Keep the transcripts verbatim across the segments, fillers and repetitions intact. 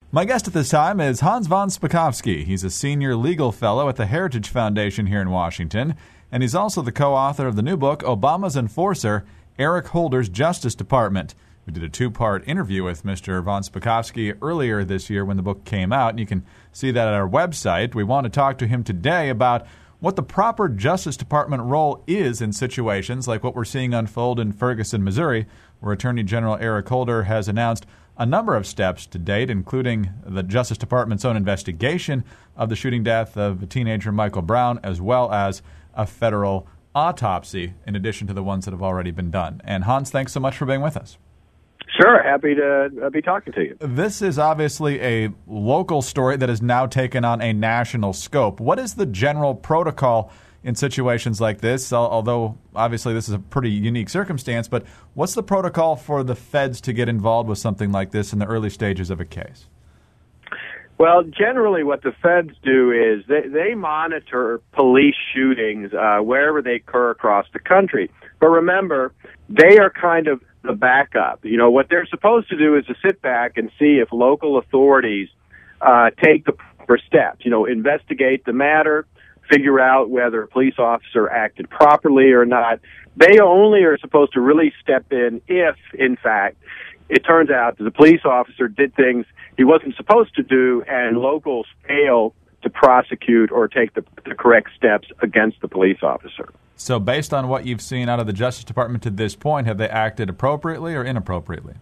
My guest at this time is Hans von Spakovsky. He's a senior legal fellow at the Heritage Foundation here in Washington, and he's also the co-author of the new book, Obama's Enforcer, Eric Holder's Justice Department. We did a two-part interview with Mister von Spakovsky earlier this year when the book came out, and you can see that at our website. We want to talk to him today about what the proper Justice Department role is in situations like what we're seeing unfold in Ferguson, Missouri, where Attorney General Eric Holder has announced a number of steps to date, including the Justice Department's own investigation of the shooting death of teenager Michael Brown, as well as a federal autopsy, in addition to the ones that have already been done. And Hans, thanks so much for being with us. Sure, happy to uh, be talking to you. This is obviously a local story that has now taken on a national scope. What is the general protocol in situations like this, although obviously this is a pretty unique circumstance, but what's the protocol for the feds to get involved with something like this in the early stages of a case? Well, generally what the feds do is they, they monitor police shootings uh, wherever they occur across the country. But remember, they are kind of the backup. You know, what they're supposed to do is to sit back and see if local authorities uh, take the proper steps, you know, investigate the matter, figure out whether a police officer acted properly or not. They only are supposed to really step in if, in fact, it turns out that the police officer did things he wasn't supposed to do and locals fail to prosecute or take the, the correct steps against the police officer. So based on what you've seen out of the Justice Department to this point, have they acted appropriately or inappropriately?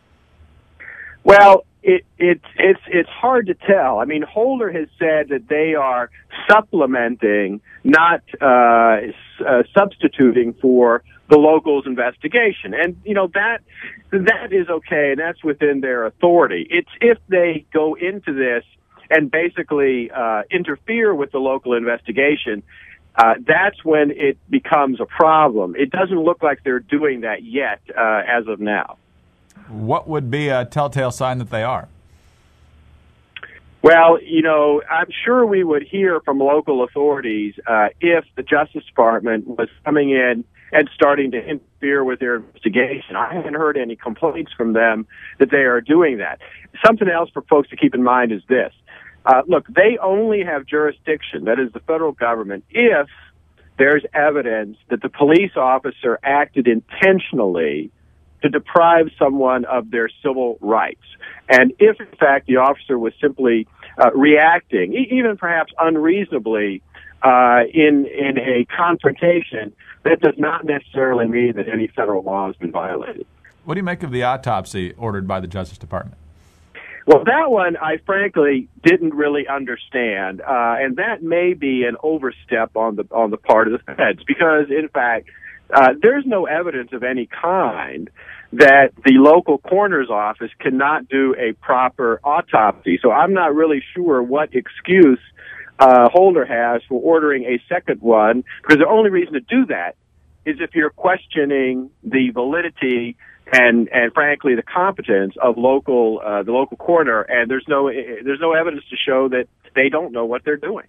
Well, it, it, it's it's hard to tell. I mean, Holder has said that they are supplementing, not uh, uh, substituting for the locals' investigation, and you know that that is okay, and that's within their authority. It's if they go into this and basically uh, interfere with the local investigation, uh, that's when it becomes a problem. It doesn't look like they're doing that yet, uh, as of now. What would be a telltale sign that they are? Well, you know, I'm sure we would hear from local authorities uh, if the Justice Department was coming in and starting to interfere with their investigation. I haven't heard any complaints from them that they are doing that. Something else for folks to keep in mind is this. Uh, look, they only have jurisdiction, that is the federal government, if there's evidence that the police officer acted intentionally to deprive someone of their civil rights. And if, in fact, the officer was simply uh, reacting, e- even perhaps unreasonably, uh, in in a confrontation, that does not necessarily mean that any federal law has been violated. What do you make of the autopsy ordered by the Justice Department? Well, that one I frankly didn't really understand, uh, and that may be an overstep on the on the part of the feds, because in fact, uh, there's no evidence of any kind that the local coroner's office cannot do a proper autopsy. So I'm not really sure what excuse uh, Holder has for ordering a second one, because the only reason to do that is if you're questioning the validity and, and frankly, the competence of local uh, the local coroner, and there's no there's no evidence to show that they don't know what they're doing.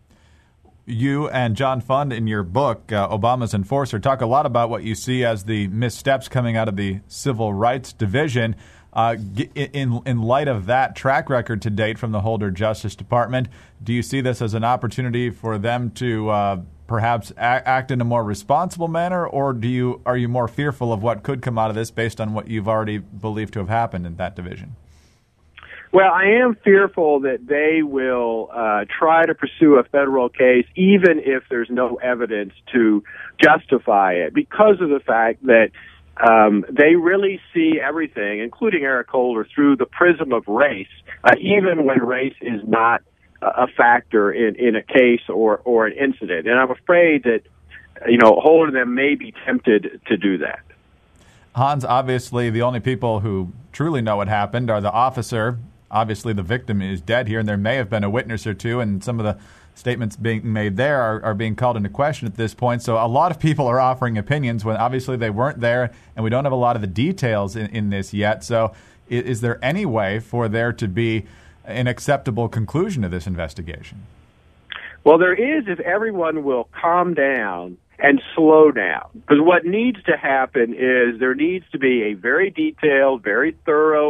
You and John Fund, in your book, uh, Obama's Enforcer, talk a lot about what you see as the missteps coming out of the Civil Rights Division. Uh, in in light of that track record to date from the Holder Justice Department, do you see this as an opportunity for them to uh, perhaps a- act in a more responsible manner, or do you are you more fearful of what could come out of this based on what you've already believed to have happened in that division? Well, I am fearful that they will uh, try to pursue a federal case even if there's no evidence to justify it, because of the fact that um, they really see everything, including Eric Holder, through the prism of race, uh, even when race is not a factor in, in a case or, or an incident. And I'm afraid that, you know, Holder and them may be tempted to do that. Hans, obviously the only people who truly know what happened are the officer. Obviously, the victim is dead here, and there may have been a witness or two, and some of the statements being made there are, are being called into question at this point. So a lot of people are offering opinions when obviously they weren't there, and we don't have a lot of the details in, in this yet. So is, is there any way for there to be an acceptable conclusion to this investigation? Well, there is if everyone will calm down and slow down. Because what needs to happen is there needs to be a very detailed, very thorough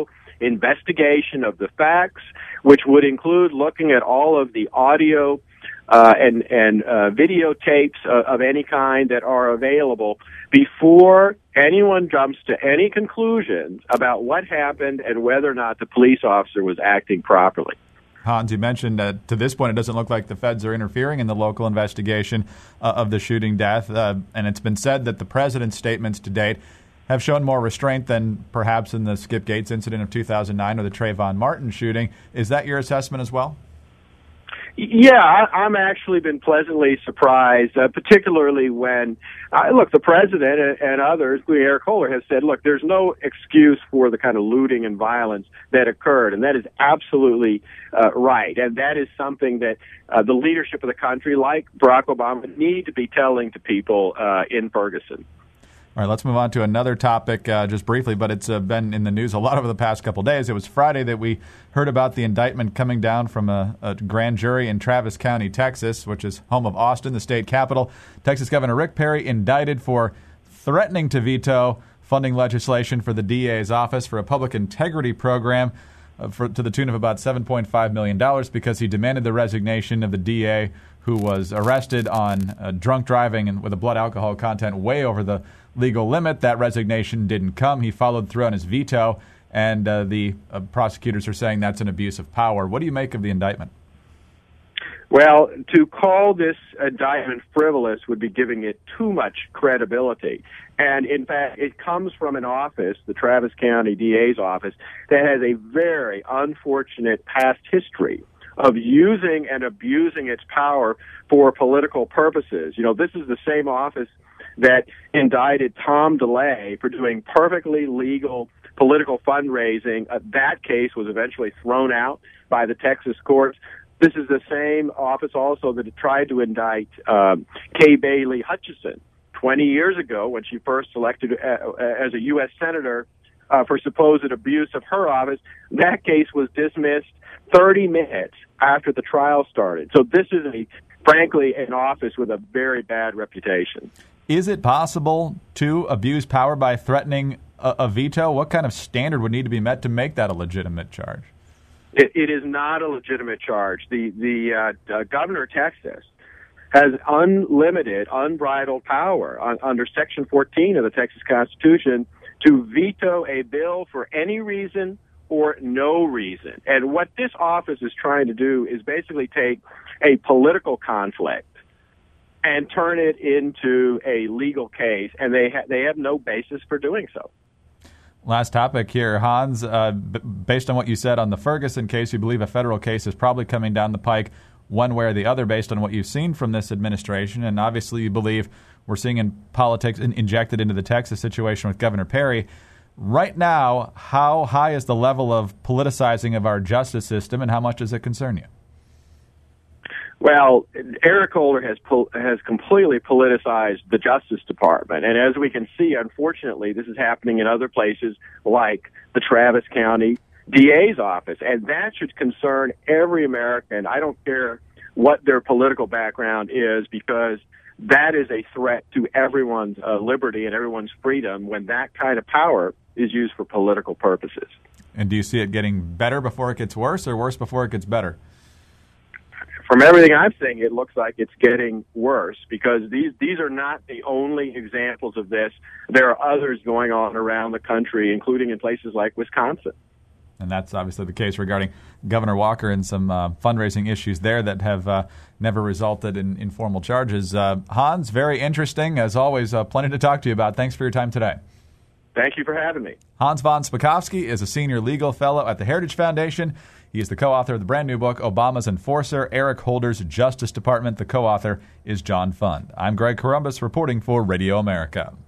investigation of the facts, which would include looking at all of the audio uh, and, and uh, videotapes of, of any kind that are available before anyone jumps to any conclusions about what happened and whether or not the police officer was acting properly. Hans, you mentioned that to this point it doesn't look like the feds are interfering in the local investigation uh, of the shooting death, uh, and it's been said that the president's statements to date have shown more restraint than perhaps in the Skip Gates incident of two thousand nine or the Trayvon Martin shooting. Is that your assessment as well? Yeah, I, I'm actually been pleasantly surprised, uh, particularly when, uh, look, the president and, and others, including Eric Holder, has said, look, there's no excuse for the kind of looting and violence that occurred, and that is absolutely uh, right. And that is something that uh, the leadership of the country, like Barack Obama, need to be telling to people uh, in Ferguson. All right, let's move on to another topic uh, just briefly, but it's uh, been in the news a lot over the past couple of days. It was Friday that we heard about the indictment coming down from a, a grand jury in Travis County, Texas, which is home of Austin, the state capital. Texas Governor Rick Perry indicted for threatening to veto funding legislation for the D A's office for a public integrity program uh, for, to the tune of about seven point five million dollars because he demanded the resignation of the D A who was arrested on uh, drunk driving and with a blood alcohol content way over the legal limit. That resignation didn't come. He followed through on his veto, and uh, the uh, prosecutors are saying that's an abuse of power. What do you make of the indictment? Well, to call this indictment frivolous would be giving it too much credibility. And, in fact, it comes from an office, the Travis County D A's office, that has a very unfortunate past history of using and abusing its power for political purposes. You know, this is the same office that indicted Tom DeLay for doing perfectly legal political fundraising. Uh, that case was eventually thrown out by the Texas courts. This is the same office also that tried to indict um, Kay Bailey Hutchison twenty years ago when she first elected uh, as a U S senator uh, for supposed abuse of her office. That case was dismissed thirty minutes after the trial started. So this is, a, frankly, an office with a very bad reputation. Is it possible to abuse power by threatening a, a veto? What kind of standard would need to be met to make that a legitimate charge? It, it is not a legitimate charge. The the uh, uh, governor of Texas has unlimited, unbridled power on, under Section fourteen of the Texas Constitution to veto a bill for any reason or no reason. And what this office is trying to do is basically take a political conflict and turn it into a legal case, and they ha- they have no basis for doing so. Last topic here, Hans. Uh, b- based on what you said on the Ferguson case, you believe a federal case is probably coming down the pike one way or the other based on what you've seen from this administration, and obviously you believe we're seeing in politics in- injected into the Texas situation with Governor Perry. Right now, how high is the level of politicizing of our justice system, and how much does it concern you? Well, Eric Holder has pol- has completely politicized the Justice Department, and as we can see, unfortunately, this is happening in other places like the Travis County D A's office, and that should concern every American. I don't care what their political background is, because that is a threat to everyone's uh, liberty and everyone's freedom when that kind of power is used for political purposes. And do you see it getting better before it gets worse, or worse before it gets better? From everything I'm seeing, it looks like it's getting worse, because these these are not the only examples of this. There are others going on around the country, including in places like Wisconsin. And that's obviously the case regarding Governor Walker and some uh, fundraising issues there that have uh, never resulted in, in formal charges. Uh, Hans, very interesting. As always, uh, plenty to talk to you about. Thanks for your time today. Thank you for having me. Hans von Spakovsky is a senior legal fellow at the Heritage Foundation. He is the co-author of the brand new book, Obama's Enforcer, Eric Holder's Justice Department. The co-author is John Fund. I'm Greg Corombos reporting for Radio America.